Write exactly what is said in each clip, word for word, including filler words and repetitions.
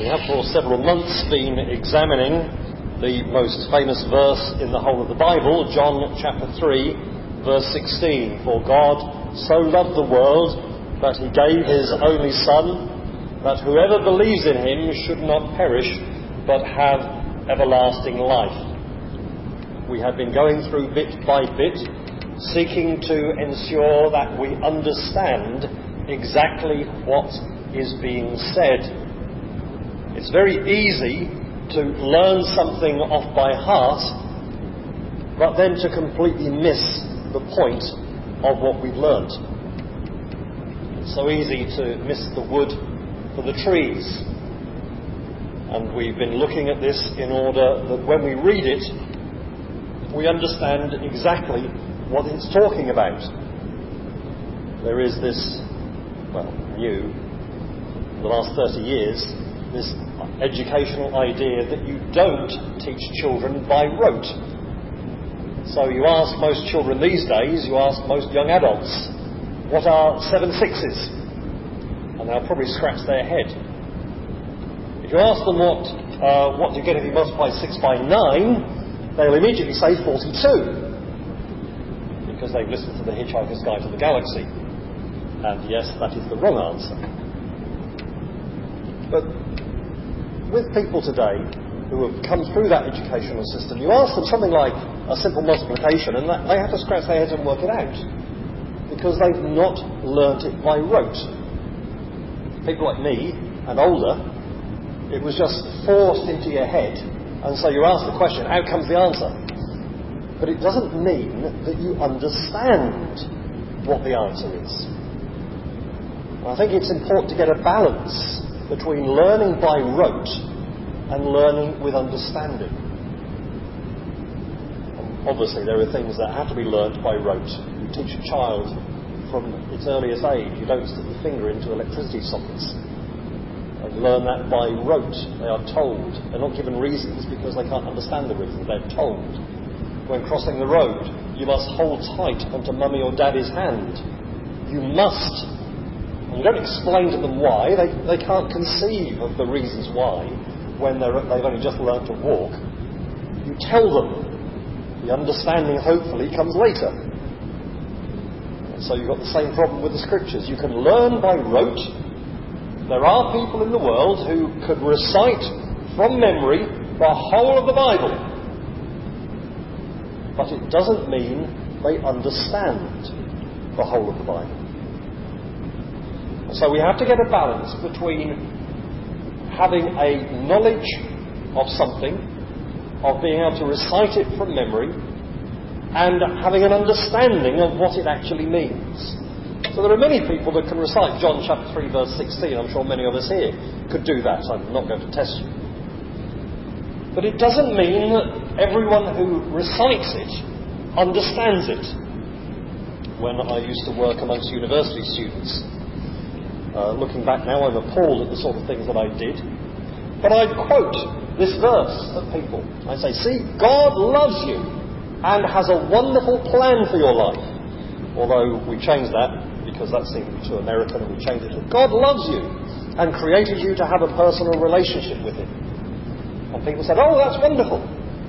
We have for several months been examining the most famous verse in the whole of the Bible, John chapter three, verse sixteen. For God so loved the world that he gave his only Son, that whoever believes in him should not perish, but have everlasting life. We have been going through bit by bit, seeking to ensure that we understand exactly what is being said. It's very easy to learn something off by heart, but then to completely miss the point of what we've learnt. It's so easy to miss the wood for the trees. And we've been looking at this in order that when we read it, we understand exactly what it's talking about. There is this, well, new, in the last thirty years, this educational idea that you don't teach children by rote. So you ask most children these days, you ask most young adults, what are seven sixes? And they'll probably scratch their head. If you ask them what uh, what do you get if you multiply six by nine, they'll immediately say forty-two. Because they've listened to the Hitchhiker's Guide to the Galaxy. And yes, that is the wrong answer. But with people today who have come through that educational system, you ask them something like a simple multiplication and that, they have to scratch their heads and work it out, because they've not learnt it by rote. People like me and older, it was just forced into your head, and so you ask the question, out comes the answer. But it doesn't mean that you understand what the answer is. I think it's important to get a balance between learning by rote and learning with understanding. And obviously there are things that have to be learnt by rote. You teach a child from its earliest age. You don't stick your finger into electricity sockets. They learn that by rote. They are told. They're not given reasons because they can't understand the reasons. They're told. When crossing the road, you must hold tight onto mummy or daddy's hand. You must. And you don't explain to them why. They, they can't conceive of the reasons why when they're, they've only just learned to walk. You tell them. The understanding, hopefully, comes later. And so you've got the same problem with the Scriptures. You can learn by rote. There are people in the world who could recite from memory the whole of the Bible. But it doesn't mean they understand the whole of the Bible. So we have to get a balance between having a knowledge of something, of being able to recite it from memory, and having an understanding of what it actually means. So there are many people that can recite John chapter three verse sixteen. I'm sure many of us here could do that. I'm not going to test you. But it doesn't mean that everyone who recites it understands it. When I used to work amongst university students, Uh, looking back now, I'm appalled at the sort of things that I did. But I'd quote this verse at people. I'd say, see, God loves you and has a wonderful plan for your life. Although we changed that because that seemed too American, and we changed it to God loves you and created you to have a personal relationship with him. And people said, oh, that's wonderful.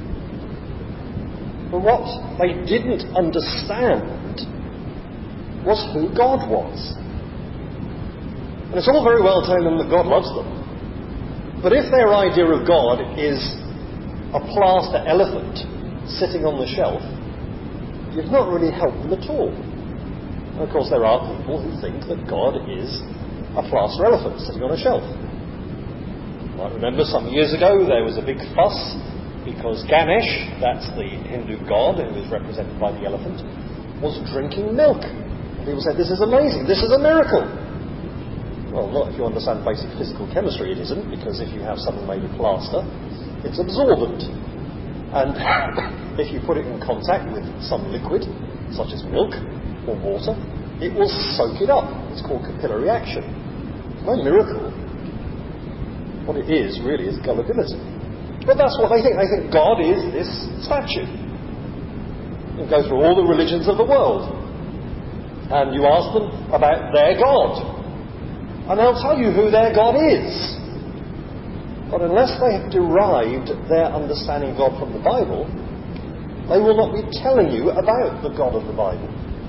But what they didn't understand was who God was. And it's all very well telling them that God loves them. But if their idea of God is a plaster elephant sitting on the shelf, you've not really helped them at all. And of course there are people who think that God is a plaster elephant sitting on a shelf. I remember some years ago there was a big fuss because Ganesh, that's the Hindu god who is represented by the elephant, was drinking milk. And people said, this is amazing, this is a miracle. Well, not if you understand basic physical chemistry, it isn't, because if you have something made of plaster, it's absorbent. And if you put it in contact with some liquid, such as milk or water, it will soak it up. It's called capillary action. It's no miracle. What it is, really, is gullibility. But that's what they think. They think God is this statue. You go through all the religions of the world, and you ask them about their God. And they'll tell you who their God is. But unless they have derived their understanding of God from the Bible, they will not be telling you about the God of the Bible.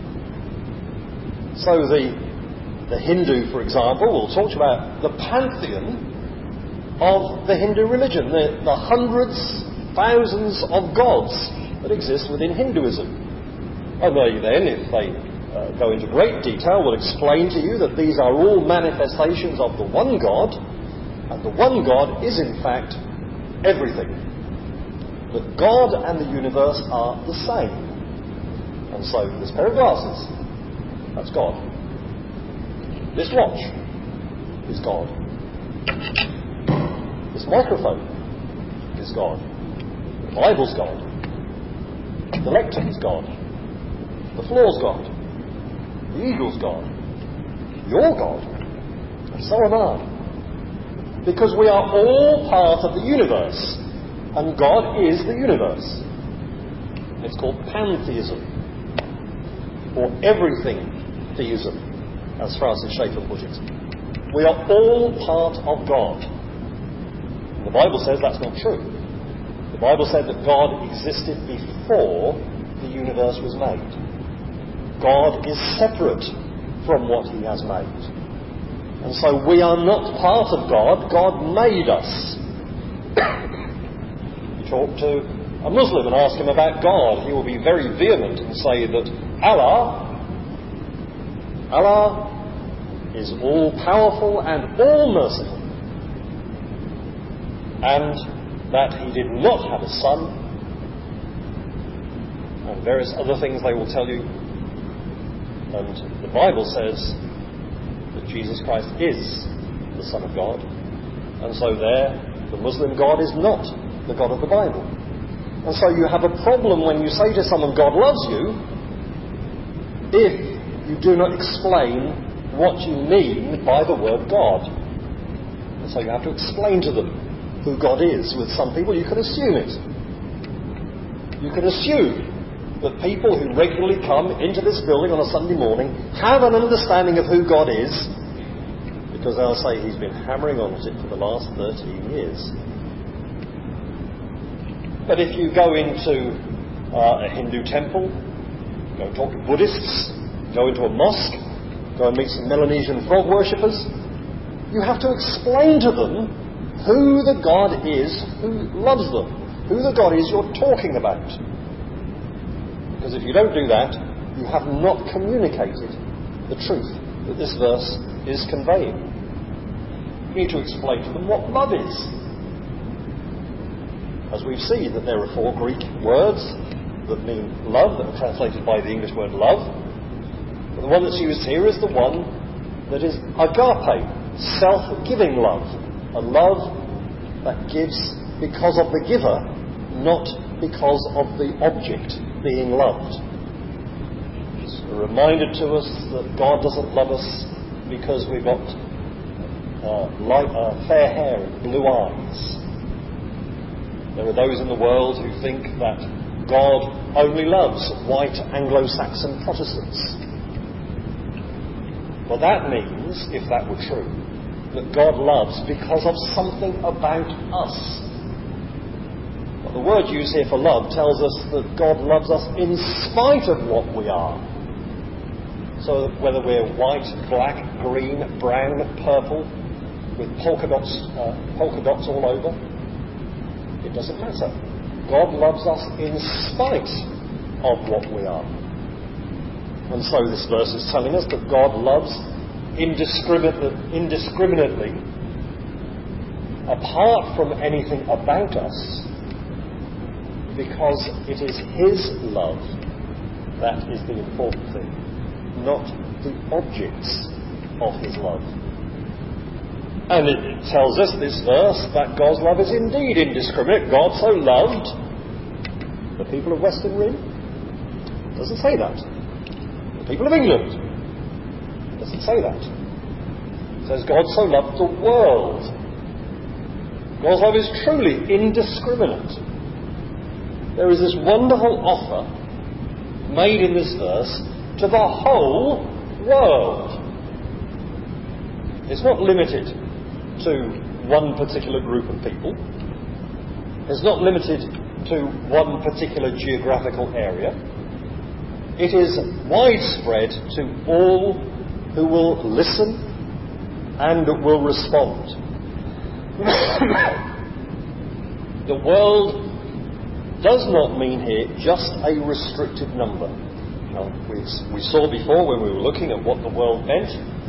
So the, the Hindu, for example, will talk about the pantheon of the Hindu religion, the, the hundreds, thousands of gods that exist within Hinduism. And they then, if they uh, go into great detail, will explain to you that these are all manifestations of the one God, and the one God is in fact everything. That God and the universe are the same. And so this pair of glasses, that's God. This watch is God. This microphone is God. The Bible's God. The lectern's God. The floor's God. The eagle's God. You're God. And so am I. Because we are all part of the universe. And God is the universe. It's called pantheism. Or everything theism, as Francis Schaeffer put it. We are all part of God. The Bible says that's not true. The Bible said that God existed before the universe was made. God is separate from what he has made. And so we are not part of God. God made us. You talk to a Muslim and ask him about God, he will be very vehement and say that Allah, Allah is all-powerful and all-merciful. And that he did not have a son, and various other things they will tell you. And the Bible says that Jesus Christ is the Son of God, and so there the Muslim God is not the God of the Bible. And so you have a problem when you say to someone God loves you if you do not explain what you mean by the word God. And so you have to explain to them who God is. With some people you can assume it. You can assume that people who regularly come into this building on a Sunday morning have an understanding of who God is, because they'll say he's been hammering on it for the last thirteen years. But if you go into uh, a Hindu temple, go and talk to Buddhists, go into a mosque, go and meet some Melanesian frog worshippers, you have to explain to them who the God is who loves them, who the God is you're talking about. Because if you don't do that, you have not communicated the truth that this verse is conveying. You need to explain to them what love is. As we've seen that there are four Greek words that mean love, that are translated by the English word love. But the one that's used here is the one that is agape, self-giving love. A love that gives because of the giver, not because of the object being loved. It's a reminder to us that God doesn't love us because we've got uh, light, uh, fair hair and blue eyes. There are those in the world who think that God only loves white Anglo-Saxon Protestants. Well, that means, if that were true, that God loves because of something about us. Well, the word used here for love tells us that God loves us in spite of what we are. So that whether we're white, black, green, brown, purple, with polka dots, uh, polka dots all over, it doesn't matter. God loves us in spite of what we are. And so this verse is telling us that God loves indiscriminately, indiscriminately apart from anything about us, because it is his love that is the important thing, not the objects of his love. And it, it tells us, this verse, that God's love is indeed indiscriminate. God so loved the people of Western Rim. It doesn't say that. The people of England. It doesn't say that. It says God so loved the world. God's love is truly indiscriminate. There is this wonderful offer made in this verse to the whole world. It's not limited to one particular group of people. It's not limited to one particular geographical area. It is widespread to all who will listen and will respond. The world does not mean here just a restricted number. You know, we, we saw before when we were looking at what the world meant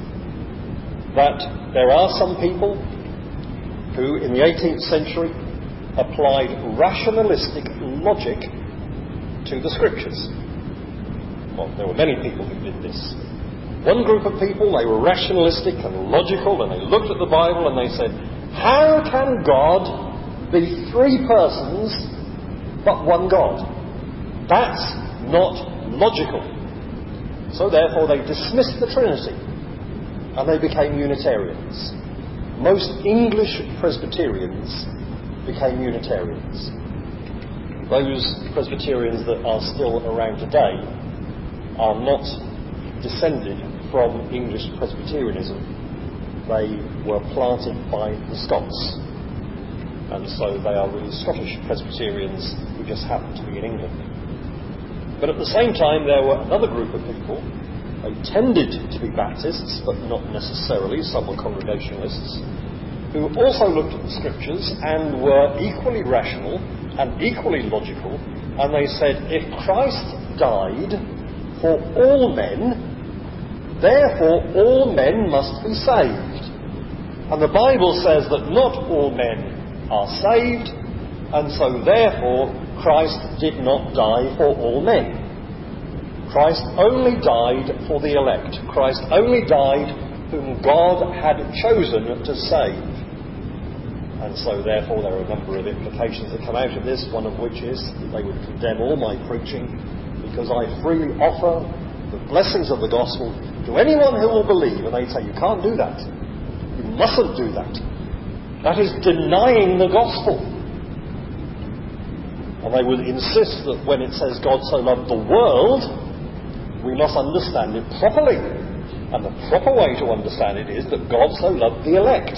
that there are some people who in the eighteenth century applied rationalistic logic to the scriptures. Well, there were many people who did this. One group of people, they were rationalistic and logical, and they looked at the Bible and they said, how can God be three persons but one God? That's not logical. So therefore they dismissed the Trinity and they became Unitarians. Most English Presbyterians became Unitarians. Those Presbyterians that are still around today are not descended from English Presbyterianism. They were planted by the Scots, and so they are really Scottish Presbyterians who just happen to be in England. But at the same time there were another group of people. They tended to be Baptists, but not necessarily. Some were Congregationalists, who also looked at the scriptures and were equally rational and equally logical, and they said, if Christ died for all men, therefore all men must be saved. And the Bible says that not all men are saved, and so therefore Christ did not die for all men. Christ only died for the elect. Christ only died whom God had chosen to save. And so therefore there are a number of implications that come out of this, one of which is that they would condemn all my preaching because I freely offer the blessings of the gospel to anyone who will believe. And they say, you can't do that. You mustn't do that. That is denying the gospel. And they would insist that when it says God so loved the world, we must understand it properly. And the proper way to understand it is that God so loved the elect.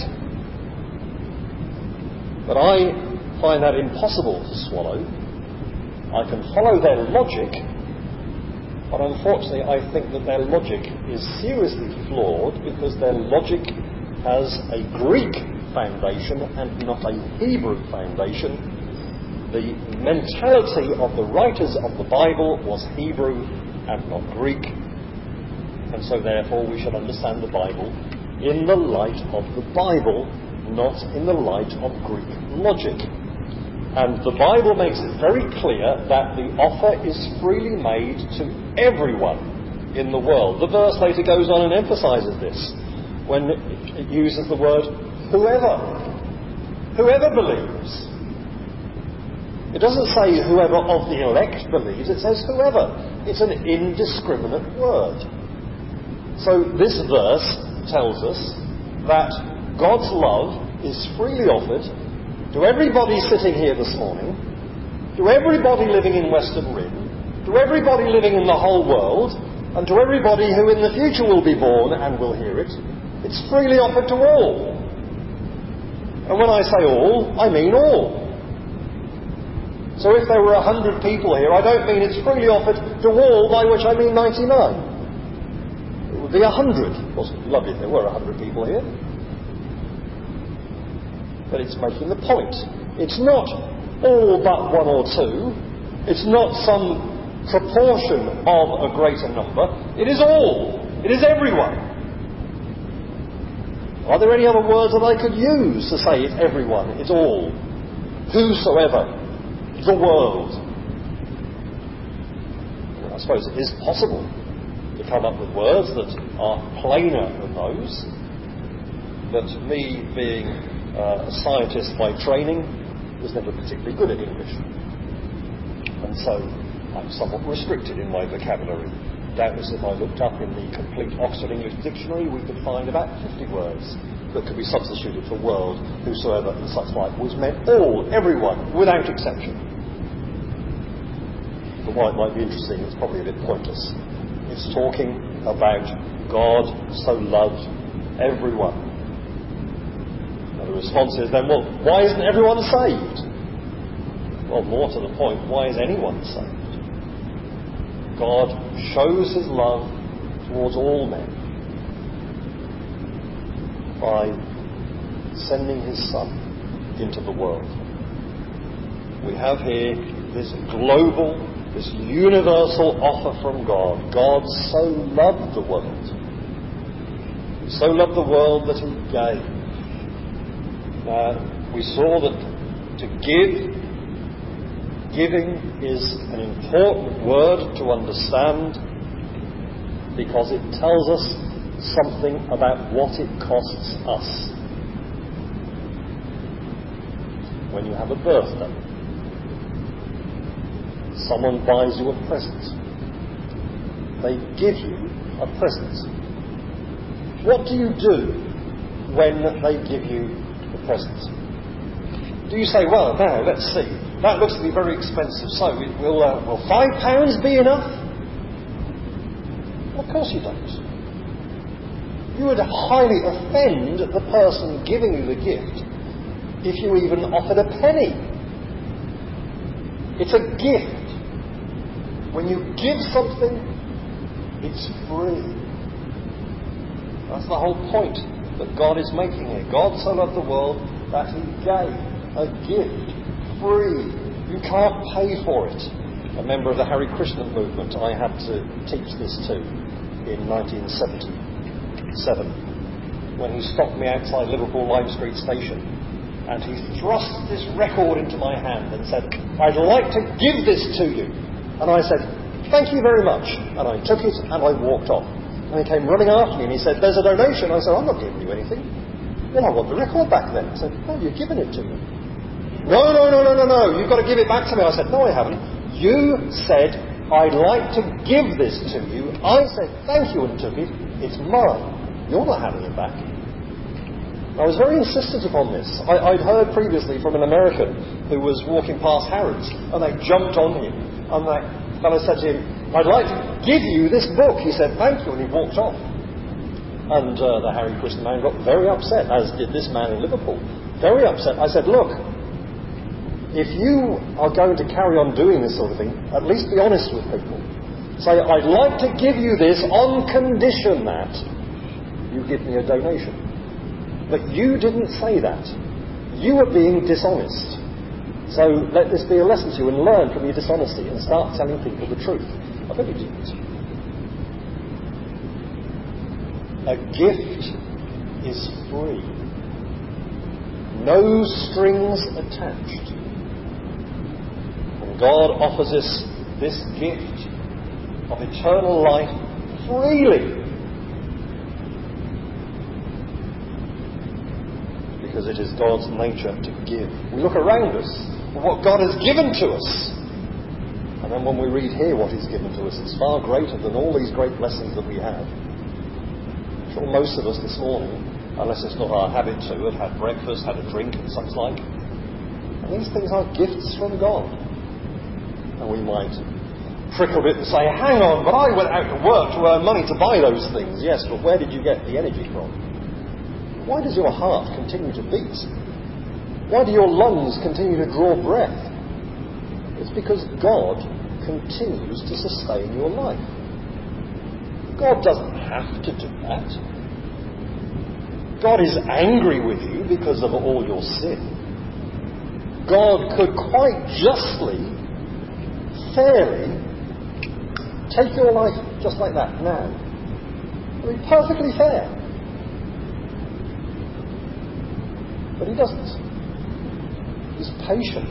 But I find that impossible to swallow. I can follow their logic, but unfortunately I think that their logic is seriously flawed because their logic has a Greek foundation and not a Hebrew foundation. The mentality of the writers of the Bible was Hebrew and not Greek, and so therefore we should understand the Bible in the light of the Bible, not in the light of Greek logic. And the Bible makes it very clear that the offer is freely made to everyone in the world. The verse later goes on and emphasizes this when it uses the word whoever. Whoever believes. It doesn't say whoever of the elect believes, it says whoever. It's an indiscriminate word. So this verse tells us that God's love is freely offered to everybody sitting here this morning, to everybody living in Western Rim, to everybody living in the whole world, and to everybody who in the future will be born and will hear it. It's freely offered to all. And when I say all, I mean all. So if there were a hundred people here, I don't mean it's freely offered to all, by which I mean ninety-nine. It would be a hundred. Of course, it would be lovely if there were a hundred people here. But it's making the point. It's not all but one or two. It's not some proportion of a greater number. It is all. It is everyone. Are there any other words that I could use to say it's everyone, it's all? Whosoever. The world. Well, I suppose it is possible to come up with words that are plainer than those. But me being Uh, a scientist by training was never particularly good at English, and so I'm somewhat restricted in my vocabulary. Doubtless if I looked up in the complete Oxford English Dictionary we could find about fifty words that could be substituted for world, whosoever and such like was meant all, everyone, without exception. But while it might be interesting, it's probably a bit pointless. It's talking about God so loved everyone. In other response is then, well, why isn't everyone saved? Well, more to the point, why is anyone saved? God shows his love towards all men by sending his Son into the world. We have here this global, this universal offer from God. God so loved the world. He so loved the world that he gave. Uh, we saw that to give, giving is an important word to understand because it tells us something about what it costs us. When you have a birthday, someone buys you a present. They give you a present. What do you do when they give you the present? Do you say, well, now, let's see, that looks to be very expensive, so will, uh, will five pounds be enough? Well, of course you don't. You would highly offend the person giving you the gift if you even offered a penny. It's a gift. When you give something, it's free. That's the whole point that God is making here. God so loved the world that he gave a gift, free. You can't pay for it. A member of the Hare Krishna movement I had to teach this to in nineteen seventy-seven when he stopped me outside Liverpool Lime Street Station and he thrust this record into my hand and said, I'd like to give this to you. And I said, thank you very much. And I took it and I walked off. And he came running after me and he said, there's a donation. I said, I'm not giving you anything. Well, I want the record back then. I said, no, you've given it to me. No, no, no, no, no, no, you've got to give it back to me. I said, no, I haven't. You said, I'd like to give this to you. I said, thank you, and took it. It's mine. You're not having it back. I was very insistent upon this. I, I'd heard previously from an American who was walking past Harrods, and they jumped on him. And that fellow said to him, I'd like to give you this book. He said, thank you, and he walked off. And uh, the Hare Krishna man got very upset, as did this man in Liverpool. Very upset. I said, look, if you are going to carry on doing this sort of thing, at least be honest with people. Say, I'd like to give you this on condition that you give me a donation. But you didn't say that. You were being dishonest. So let this be a lesson to you and learn from your dishonesty and start telling people the truth. I bet you didn't. A gift is free. No strings attached. And God offers us this gift of eternal life freely. Because it is God's nature to give. We look around us at what God has given to us. And then when we read here what he's given to us, it's far greater than all these great blessings that we have. I'm sure most of us this morning, unless it's not our habit to, have had breakfast, had a drink and such like. And these things are gifts from God. And we might trick a bit and say, hang on, but I went out to work to earn money to buy those things. Yes, but where did you get the energy from? Why does your heart continue to beat? Why do your lungs continue to draw breath? It's because God continues to sustain your life. God doesn't have to do that. God is angry with you because of all your sin. God could quite justly, fairly, take your life just like that now. I mean, perfectly fair. But he doesn't. He's patient.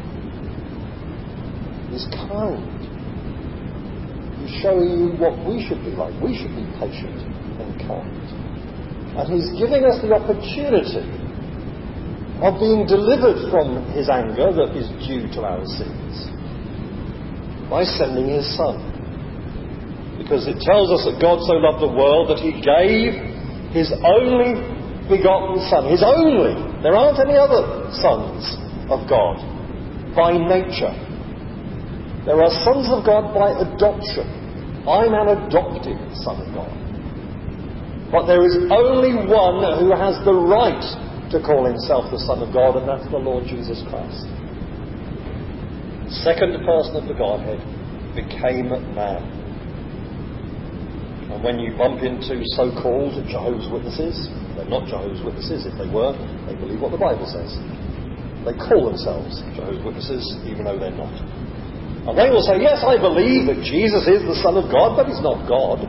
He's kind. He's showing you what we should be like. We should be patient and kind. And he's giving us the opportunity of being delivered from his anger that is due to our sins by sending his Son. Because it tells us that God so loved the world that he gave his only begotten Son. His only. There aren't any other sons of God by nature. There are sons of God by adoption. I'm an adopted son of God. But there is only one who has the right to call himself the Son of God, and that's the Lord Jesus Christ. The second person of the Godhead became man. And when you bump into so-called Jehovah's Witnesses, they're not Jehovah's Witnesses. If they were, they believe what the Bible says. They call themselves Jehovah's Witnesses, even though they're not. And they will say, yes, I believe that Jesus is the Son of God, but he's not God.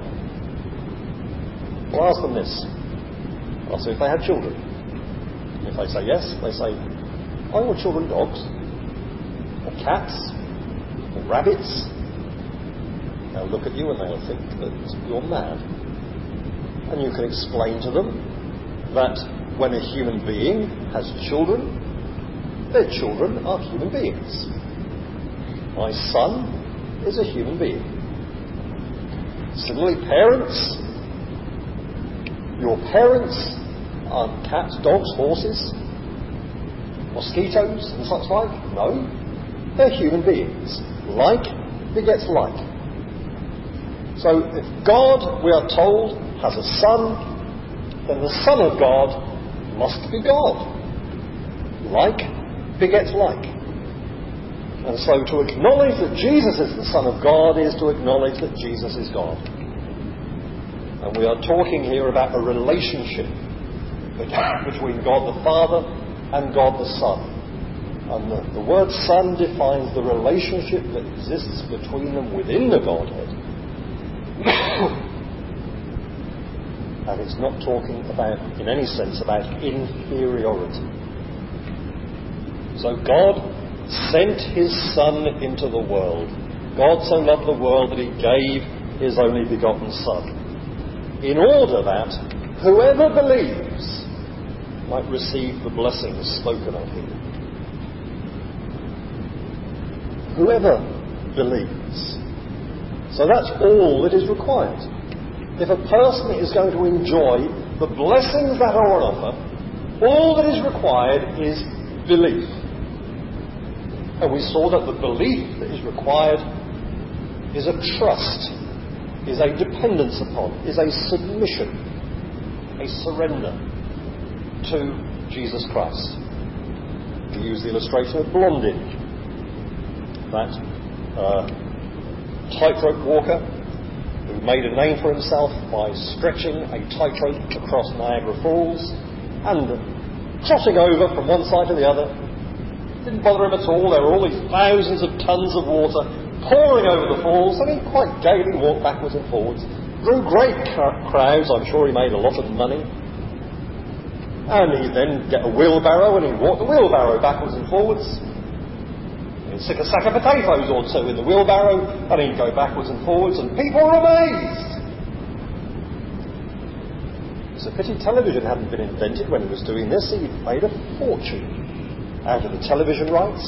Well, ask them this. Ask them if they had children. If they say yes, they say, are your children dogs? Or cats? Or rabbits? They'll look at you and they'll think that you're mad. And you can explain to them that when a human being has children, their children are human beings. My son is a human being. Similarly, parents, your parents aren't cats, dogs, horses, mosquitoes and such like. No, they're human beings. Like begets like. So if God, we are told, has a son, then the Son of God must be God. Like begets like. And so to acknowledge that Jesus is the Son of God is to acknowledge that Jesus is God. And we are talking here about a relationship between God the Father and God the Son. And the, the word Son defines the relationship that exists between them within the Godhead. And it's not talking about, in any sense, about inferiority. So God sent his Son into the world. God so loved the world that he gave his only begotten Son, in order that whoever believes might receive the blessings spoken of here. Whoever believes. So that's all that is required. If a person is going to enjoy the blessings that are on offer, all that is required is belief. And we saw that the belief that is required is a trust, is a dependence upon, is a submission, a surrender to Jesus Christ. We use the illustration of Blondin, that uh, tightrope walker who made a name for himself by stretching a tightrope across Niagara Falls and crossing over from one side to the other. Didn't bother him at all. There were all these thousands of tons of water pouring over the falls, and he quite gaily walked backwards and forwards. Drew great crowds. I'm sure he made a lot of money. And he'd then get a wheelbarrow and he'd walk the wheelbarrow backwards and forwards. He'd stick a sack of potatoes or two in the wheelbarrow and he'd go backwards and forwards, and people were amazed. It's a pity television hadn't been invented when he was doing this. He'd made a fortune out of the television rights.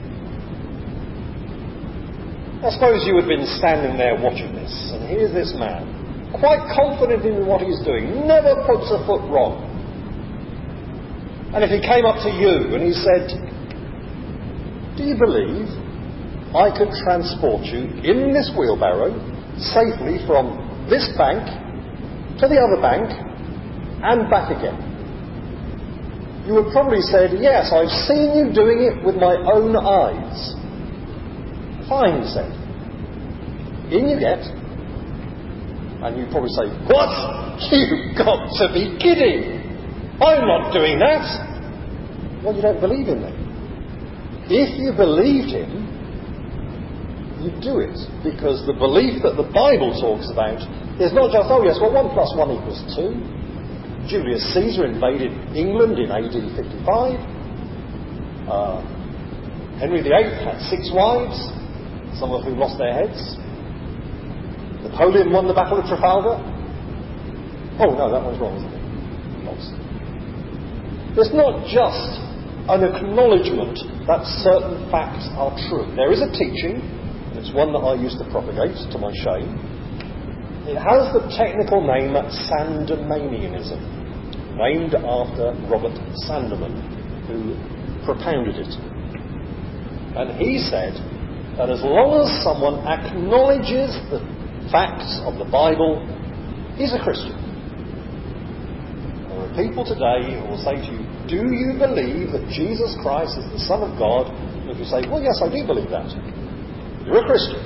I suppose you had been standing there watching this, and here's this man, quite confident in what he's doing, never puts a foot wrong. And if he came up to you and he said, do you believe I could transport you in this wheelbarrow safely from this bank to the other bank and back again? You would probably said, yes, I've seen you doing it with my own eyes. Fine, he said. In you get. And you'd probably say, what? You've got to be kidding. I'm not doing that. Well, you don't believe him then. If you believed him, you'd do it. Because the belief that the Bible talks about is not just, oh yes, well, one plus one equals two. Julius Caesar invaded England in A D fifty-five. Uh, Henry the Eighth had six wives, some of whom lost their heads. Napoleon won the Battle of Trafalgar. Oh no, that one's wrong, isn't it? Lost. It's not just an acknowledgement that certain facts are true. There is a teaching, and it's one that I used to propagate, to my shame. It has the technical name Sandemanianism, named after Robert Sandeman, who propounded it. And he said that as long as someone acknowledges the facts of the Bible, he's a Christian. There are people today who will say to you, do you believe that Jesus Christ is the Son of God? And if you say, well, yes, I do believe that, you're a Christian.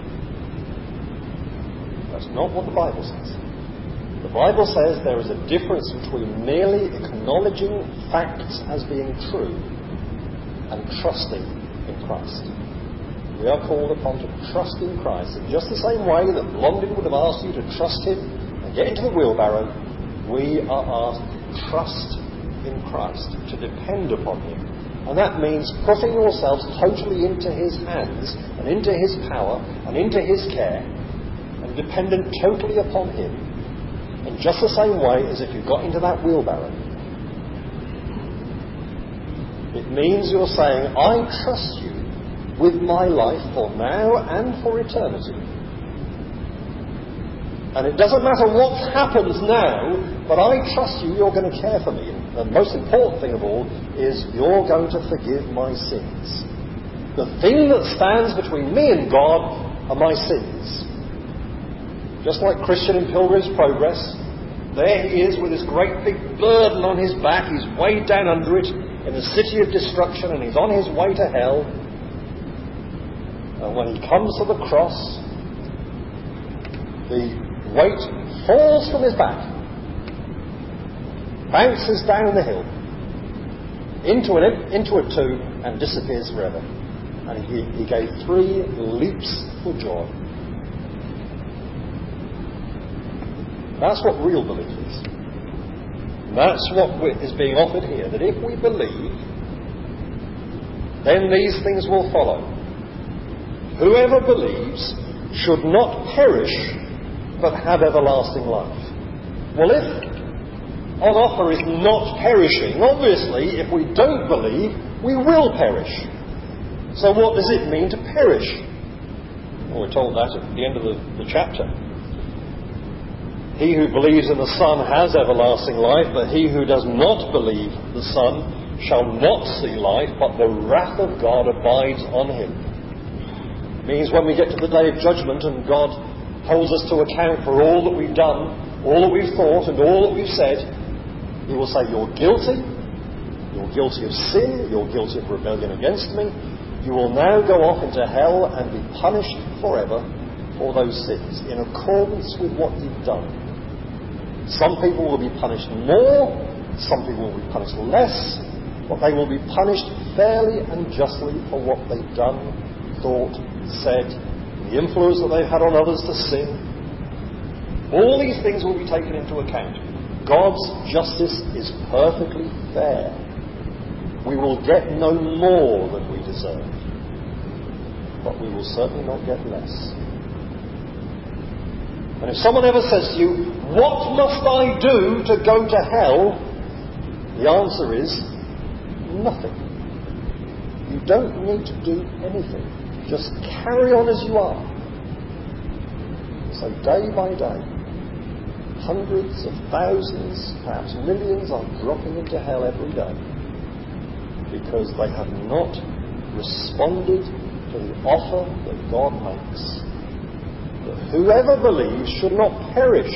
That's not what the Bible says. The Bible says there is a difference between merely acknowledging facts as being true and trusting in Christ. We are called upon to trust in Christ. In just the same way that Blondin would have asked you to trust him and get into the wheelbarrow, we are asked to trust in Christ, to depend upon him. And that means putting yourselves totally into his hands and into his power and into his care and dependent totally upon him in just the same way as if you got into that wheelbarrow. It means you're saying, I trust you with my life for now and for eternity. And it doesn't matter what happens now, but I trust you, you're going to care for me. And the most important thing of all is you're going to forgive my sins. The thing that stands between me and God are my sins. Just like Christian in Pilgrim's Progress, there he is with this great big burden on his back. He's weighed down under it in the city of destruction, and he's on his way to hell. And when he comes to the cross, the weight falls from his back, bounces down the hill, into, an, into a tomb, and disappears forever. And he, he gave three leaps for joy. That's what real belief is. That's what is being offered here, that if we believe, then these things will follow. Whoever believes should not perish, but have everlasting life. Well, if on offer is not perishing, obviously, if we don't believe, we will perish. So what does it mean to perish? Well, we're told that at the end of the, the chapter. He who believes in the Son has everlasting life, but he who does not believe the Son shall not see life, but the wrath of God abides on him. It means when we get to the day of judgment and God holds us to account for all that we've done, all that we've thought and all that we've said, he will say, you're guilty, you're guilty of sin, you're guilty of rebellion against me, you will now go off into hell and be punished forever for those sins, in accordance with what you've done. Some people will be punished more, some people will be punished less, but they will be punished fairly and justly for what they've done, thought, said, the influence that they've had on others to sin. All these things will be taken into account. God's justice is perfectly fair. We will get no more than we deserve, but we will certainly not get less. And if someone ever says to you, what must I do to go to hell? The answer is nothing. You don't need to do anything. Just carry on as you are. So day by day, hundreds of thousands, perhaps millions are dropping into hell every day because they have not responded to the offer that God makes. That whoever believes should not perish,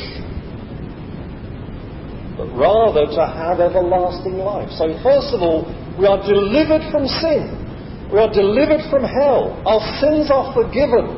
but rather to have everlasting life. So first of all, we are delivered from sin. We are delivered from hell. Our sins are forgiven.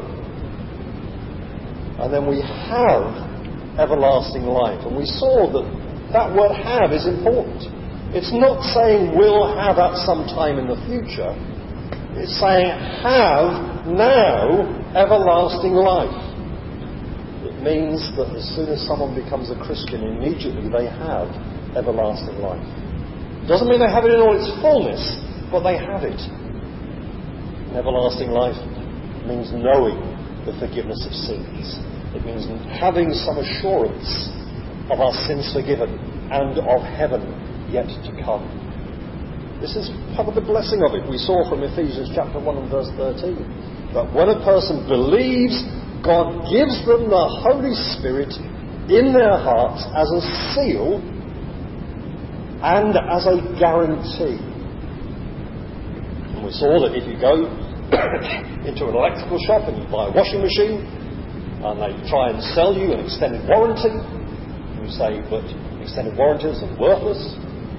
And then we have everlasting life. And we saw that that word have is important. It's not saying we'll have at some time in the future. It's saying have now everlasting life. It means that as soon as someone becomes a Christian, immediately they have everlasting life. It doesn't mean they have it in all its fullness, but they have it. And everlasting life means knowing the forgiveness of sins. It means having some assurance of our sins forgiven and of heaven yet to come. This is part of the blessing of it. We saw from Ephesians chapter one and verse thirteen that when a person believes, God gives them the Holy Spirit in their hearts as a seal and as a guarantee. And we saw that if you go into an electrical shop and you buy a washing machine and they try and sell you an extended warranty, you say, but extended warranties are worthless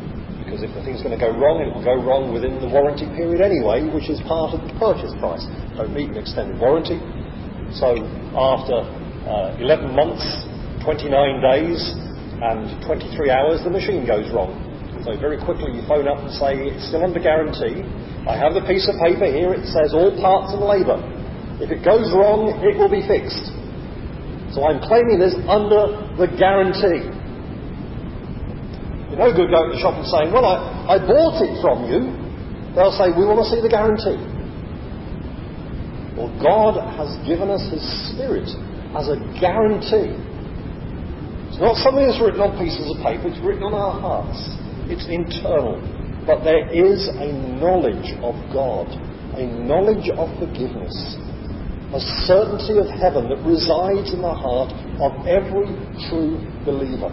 because if the thing's going to go wrong, it will go wrong within the warranty period anyway, which is part of the purchase price. Don't need an extended warranty. So after uh, eleven months, twenty-nine days and twenty-three hours, the machine goes wrong. So very quickly you phone up and say, it's still under guarantee. I have the piece of paper here, it says all parts and labour. If it goes wrong, it will be fixed. So I'm claiming this under the guarantee. You're no good going to the shop and saying, well, I, I bought it from you. They'll say, we want to see the guarantee. Well, God has given us His Spirit as a guarantee. It's not something that's written on pieces of paper, it's written on our hearts. It's internal. But there is a knowledge of God, a knowledge of forgiveness, a certainty of heaven that resides in the heart of every true believer.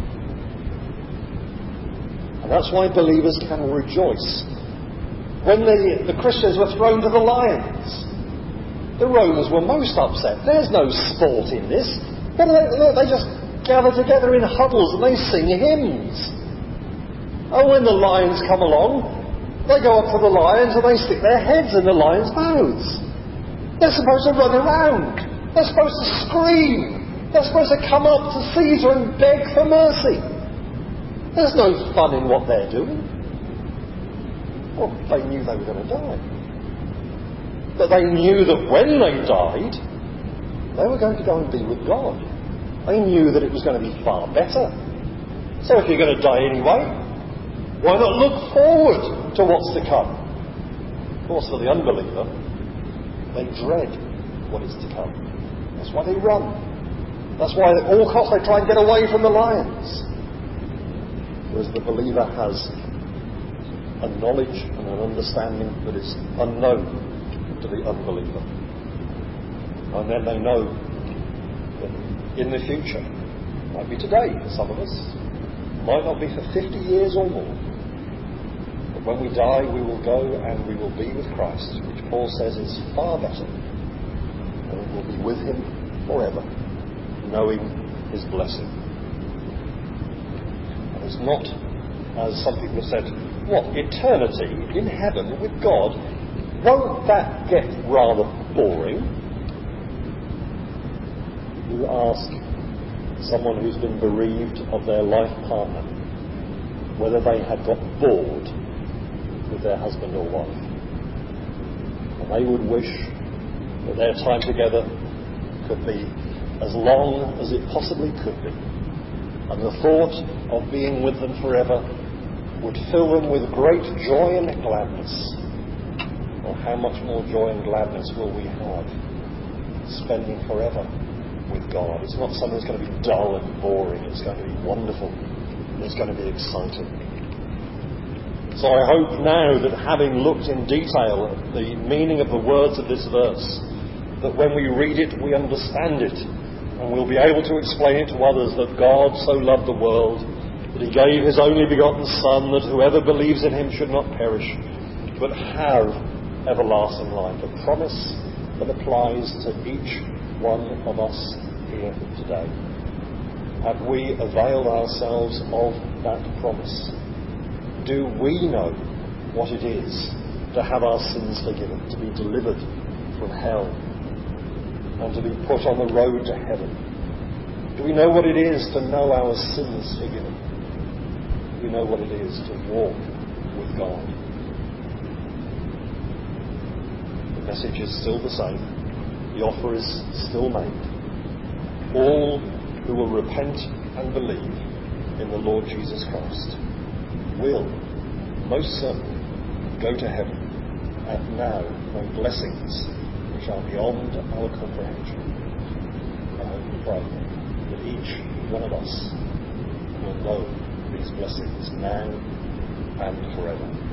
And that's why believers can rejoice. When the, the Christians were thrown to the lions, the Romans were most upset. There's no sport in this. What do they, they just gather together in huddles and they sing hymns. Oh, when the lions come along, they go up to the lions and they stick their heads in the lions' mouths. They're supposed to run around. They're supposed to scream. They're supposed to come up to Caesar and beg for mercy. There's no fun in what they're doing. Well, they knew they were going to die. But they knew that when they died, they were going to go and be with God. They knew that it was going to be far better. So if you're going to die anyway, why not look forward to what's to come? Of course, for the unbeliever, they dread what is to come. That's why they run. That's why at all costs they try and get away from the lions. Whereas the believer has a knowledge and an understanding that is unknown to the unbeliever. And then they know that in the future, might be today for some of us, might not be for fifty years or more, but when we die we will go and we will be with Christ, which Paul says is far better, and we will be with Him forever, knowing His blessing. And it's not, as some people have said, what, eternity in heaven with God? Won't that get rather boring? You ask someone who's been bereaved of their life partner whether they had got bored with their husband or wife. And they would wish that their time together could be as long as it possibly could be. And the thought of being with them forever would fill them with great joy and gladness. Well, how much more joy and gladness will we have spending forever with God? It's not something that's going to be dull and boring. It's going to be wonderful. And it's going to be exciting. So I hope now that, having looked in detail at the meaning of the words of this verse, that when we read it, we understand it. And we'll be able to explain it to others that God so loved the world that He gave His only begotten Son, that whoever believes in Him should not perish, but have everlasting life. A promise that applies to each one of us here today. Have we availed ourselves of that promise? Do we know what it is to have our sins forgiven, to be delivered from hell, and to be put on the road to heaven? Do we know what it is to know our sins forgiven? Do we know what it is to walk with God? The message is still the same. The offer is still made. All who will repent and believe in the Lord Jesus Christ will most certainly go to heaven and now know blessings which are beyond our comprehension. I hope and pray that each one of us will know these blessings now and forever.